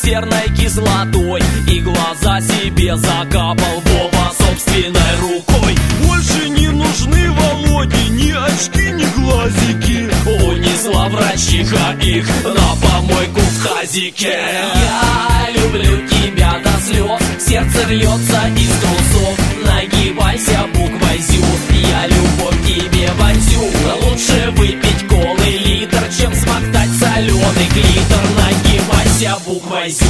серной кислотой и глаза себе закапал Вова собственной рукой. Больше не нужны Володе ни очки, ни глазики. Унесла врачиха их на помойку в тазике. Я люблю тебя до слез, сердце рвется из трусов. Нагибайся буквой ЗЮ, я любовь тебе вонзю. Лучше выпить колы литр, чем смоктать соленый глиттер. Нагибайся буквой ЗЮ.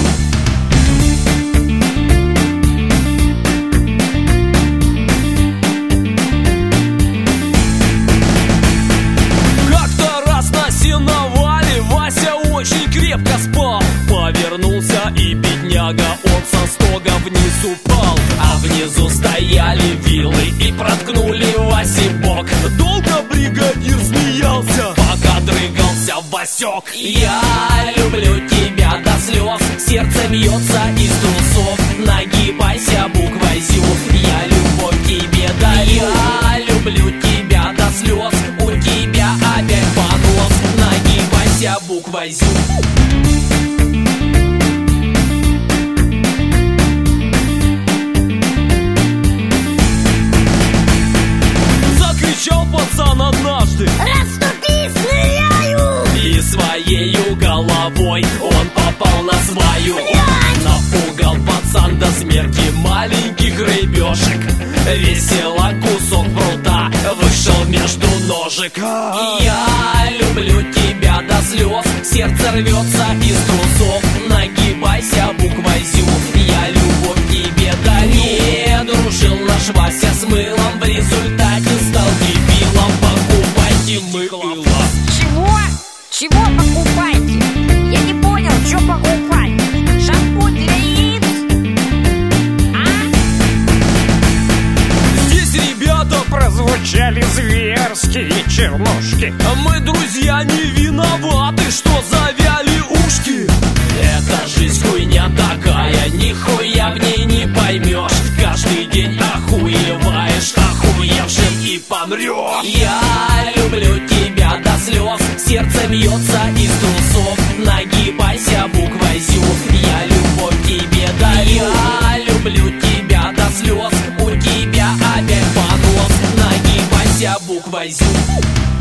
Сеновале Вася очень крепко спал. Повернулся и бедняга, он со стога вниз упал. А внизу стояли вилы и проткнули Васе бок. Долго бригадир смеялся, пока дрыгался Васек. Я люблю тебя до слез, сердце бьется из трусов. Нагибайся буквой ЗЮ, я любовь тебе даю. Я люблю тебя до слез, у тебя опять понос. Нагибайся буквой ЗЮ. закричал пацан однажды: расступись, ныряю! И своею головой он попал на свою. Напугал пацан до смерти маленьких рыбешек. Весело кусок прута вышел между ножек. Я люблю тебя до слез, сердце рвется из трусов. Нагибайся буквой ЗЮ, я любовь тебе дарю. Не дружил наш Вася с мылом, в результате стал дебилом. Покупайте мыло. Чего? Чего покупайте? Я не понял, что покупать? Шампунь для яиц? здесь ребята прозвучали зверские чернушки. А мы, друзья, не виноваты, что завяли ушки. Эта жизнь хуйня такая, нихуя в ней не поймешь. Каждый день охуеваешь, охуевшим и помрешь. Я люблю тебя до слез, сердце бьется из трусов. Нагибайся буквой ЗЮ, я любовь тебе даю. Я люблю тебя до слез, у тебя опять понос. Нагибайся буквой ЗЮ.